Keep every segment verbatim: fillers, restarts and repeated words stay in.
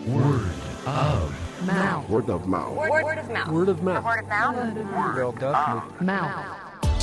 Word of mouth. Word of mouth. Word, word of mouth. Word of mouth. Word of mouth. Word of mouth.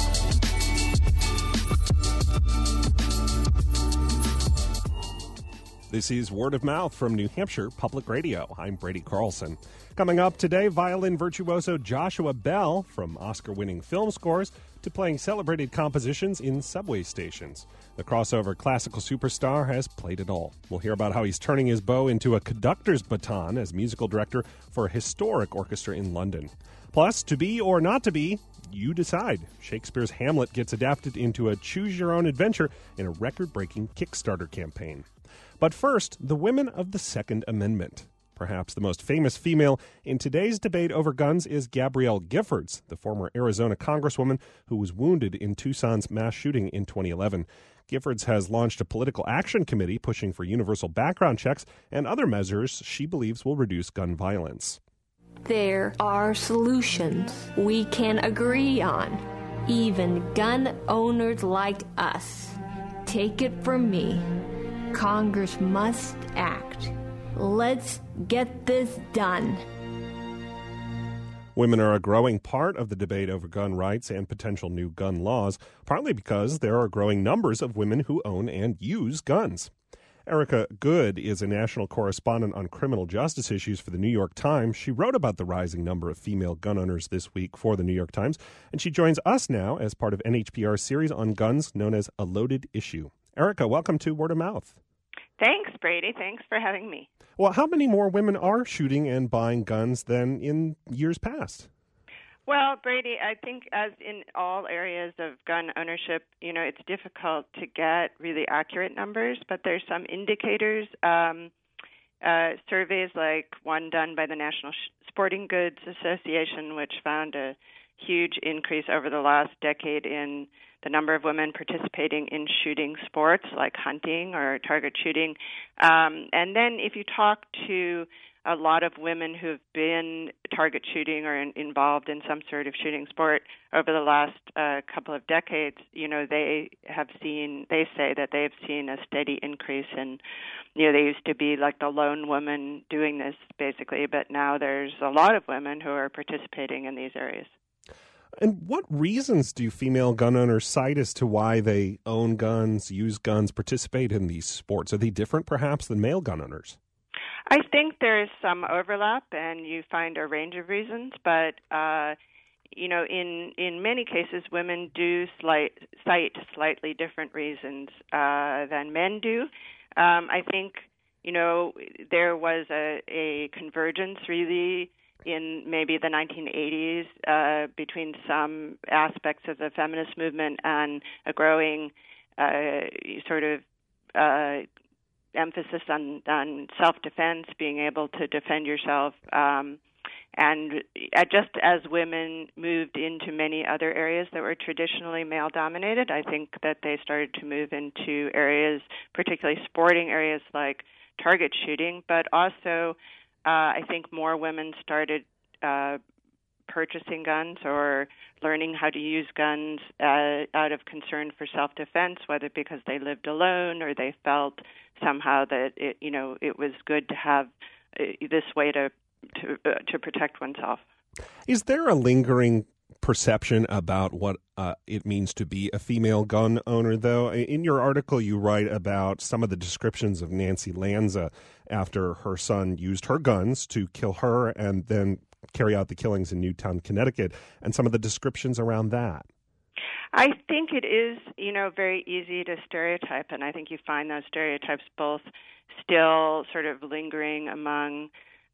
This is Word of Mouth from New Hampshire Public Radio. I'm Brady Carlson. Coming up today, violin virtuoso Joshua Bell, from Oscar-winning film scores to playing celebrated compositions in subway stations. The crossover classical superstar has played it all. We'll hear about how he's turning his bow into a conductor's baton as musical director for a historic orchestra in London. Plus, to be or not to be, you decide. Shakespeare's Hamlet gets adapted into a choose-your-own-adventure in a record-breaking Kickstarter campaign. But first, the women of the Second Amendment. Perhaps the most famous female in today's debate over guns is Gabrielle Giffords, the former Arizona congresswoman who was wounded in Tucson's mass shooting in twenty eleven. Giffords has launched a political action committee pushing for universal background checks and other measures she believes will reduce gun violence. There are solutions we can agree on. Even gun owners like us. Take it from me. Congress must act. Let's get this done. Women are a growing part of the debate over gun rights and potential new gun laws, partly because there are growing numbers of women who own and use guns. Erica Good is a national correspondent on criminal justice issues for the New York Times. She wrote about the rising number of female gun owners this week for the New York Times, and she joins us now as part of N H P R's series on guns known as A Loaded Issue. Erica, welcome to Word of Mouth. Thanks, Brady. Thanks for having me. Well, how many more women are shooting and buying guns than in years past? Well, Brady, I think as in all areas of gun ownership, you know, it's difficult to get really accurate numbers, but there's some indicators. Um, uh, surveys like one done by the National Sporting Goods Association, which found a huge increase over the last decade in the number of women participating in shooting sports like hunting or target shooting. Um, and then if you talk to a lot of women who've been target shooting or in, involved in some sort of shooting sport over the last uh, couple of decades, you know, they have seen, they say that they've seen a steady increase in, you know, they used to be like the lone woman doing this basically, but now there's a lot of women who are participating in these areas. And what reasons do female gun owners cite as to why they own guns, use guns, participate in these sports? Are they different, perhaps, than male gun owners? I think there's some overlap, and you find a range of reasons. But, uh, you know, in, in many cases, women do slight, cite slightly different reasons uh, than men do. Um, I think, you know, there was a, a convergence, really, in maybe the nineteen eighties uh, between some aspects of the feminist movement and a growing uh, sort of uh, emphasis on, on self-defense, being able to defend yourself. Um, and just as women moved into many other areas that were traditionally male-dominated, I think that they started to move into areas, particularly sporting areas like target shooting, but also Uh, I think more women started uh, purchasing guns or learning how to use guns uh, out of concern for self-defense, whether because they lived alone or they felt somehow that it, you know, it was good to have uh, this way to to, uh, to protect oneself. Is there a lingering perception about what uh, it means to be a female gun owner, though? In your article, you write about some of the descriptions of Nancy Lanza after her son used her guns to kill her and then carry out the killings in Newtown, Connecticut, and some of the descriptions around that. I think it is, you know, very easy to stereotype, and I think you find those stereotypes both still sort of lingering among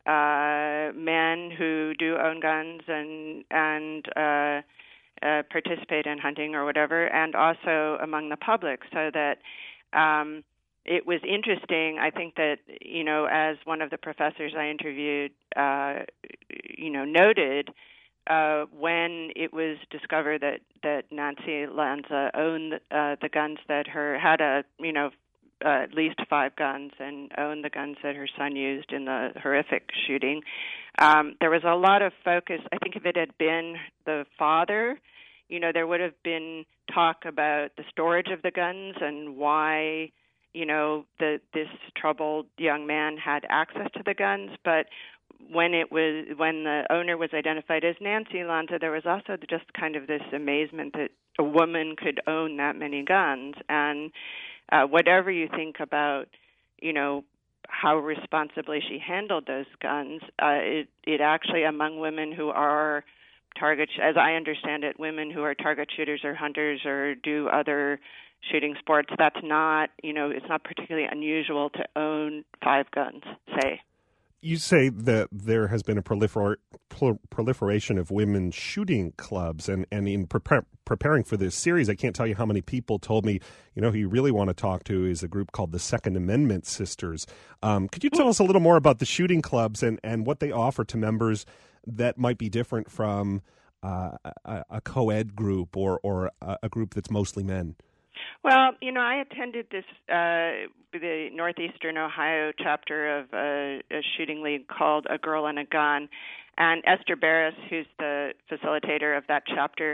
Uh, men who do own guns and and uh, uh, participate in hunting or whatever, and also among the public. So that um, it was interesting. I think that, you know, as one of the professors I interviewed, uh, you know, noted, uh, when it was discovered that that Nancy Lanza owned uh, the guns that her had a you know. Uh, at least five guns and owned the guns that her son used in the horrific shooting. Um, there was a lot of focus. I think if it had been the father, you know, there would have been talk about the storage of the guns and why you know, the this troubled young man had access to the guns, but when it was when the owner was identified as Nancy Lanza, there was also just kind of this amazement that a woman could own that many guns. And uh, whatever you think about, you know, how responsibly she handled those guns, uh, it it actually among women who are target, as I understand it, women who are target shooters or hunters or do other shooting sports, that's not, you know, it's not particularly unusual to own five guns, say. You say that there has been a prolifer- prol- proliferation of women's shooting clubs, and, and in prepar- preparing for this series, I can't tell you how many people told me, you know, who you really want to talk to is a group called the Second Amendment Sisters. Um, could you tell us a little more about the shooting clubs and, and what they offer to members that might be different from uh, a, a co-ed group or, or a, a group that's mostly men? Well, you know, I attended this uh, the Northeastern Ohio chapter of a, a shooting league called A Girl and a Gun, and Esther Barris, who's the facilitator of that chapter,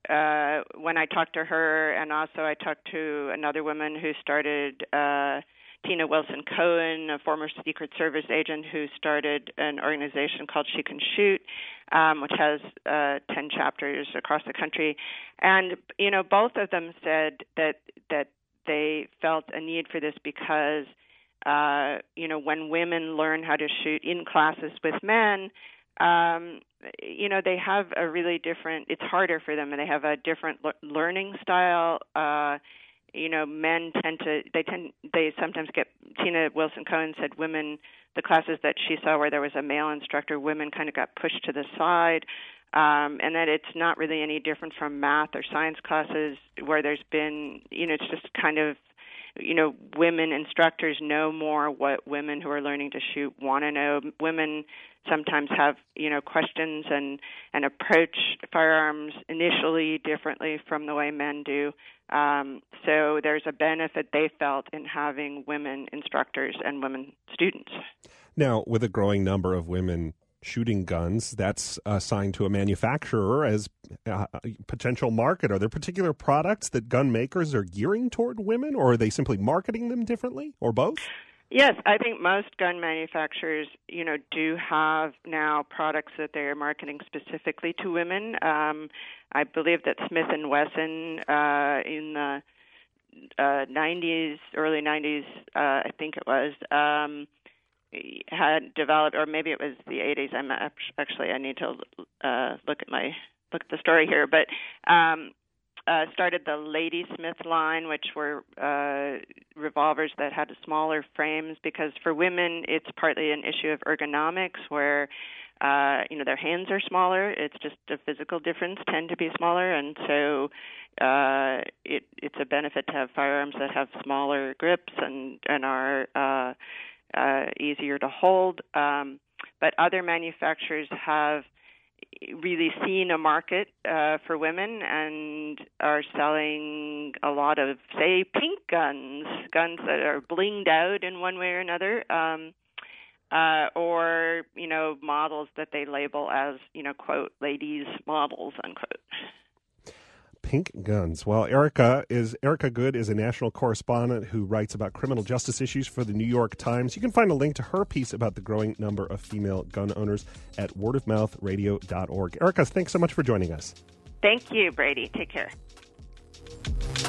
uh, when I talked to her, and also I talked to another woman who started, uh, Tina Wilson Cohen, a former Secret Service agent who started an organization called She Can Shoot, um, which has uh, ten chapters across the country. And, you know, both of them said that that they felt a need for this because, uh, you know, when women learn how to shoot in classes with men, um, you know, they have a really different, it's harder for them, and they have a different le- learning style. Uh, you know, men tend to, they tend, they sometimes get, Tina Wilson Cohen said women, the classes that she saw where there was a male instructor, women kind of got pushed to the side, um, and that it's not really any different from math or science classes where there's been, you know, it's just kind of, you know, women instructors know more what women who are learning to shoot want to know. Women sometimes have, you know, questions and, and approach firearms initially differently from the way men do. Um, so there's a benefit they felt in having women instructors and women students. Now, with a growing number of women shooting guns, that's assigned to a manufacturer as a potential market. Are there particular products that gun makers are gearing toward women, or are they simply marketing them differently, or both? Yes, I think most gun manufacturers, you know, do have now products that they're marketing specifically to women. Um, I believe that Smith and Wesson uh, in the uh, nineties, early nineties, uh, I think it was, um, had developed, or maybe it was the eighties. I'm actually, I need to uh, look at my look at the story here, but. Um, Uh, started the Lady Smith line, which were uh, revolvers that had smaller frames, because for women it's partly an issue of ergonomics where, uh, you know, their hands are smaller. It's just a physical difference, tend to be smaller, and so uh, it, it's a benefit to have firearms that have smaller grips and, and are uh, uh, easier to hold. Um, but other manufacturers have really seen a market uh, for women and are selling a lot of, say, pink guns, guns that are blinged out in one way or another, um, uh, or, you know, models that they label as, you know, quote, ladies models, unquote. Pink guns. Well, Erica is Erica Good is a national correspondent who writes about criminal justice issues for the New York Times. You can find a link to her piece about the growing number of female gun owners at word of mouth radio dot org. Erica, thanks so much for joining us. Thank you, Brady. Take care.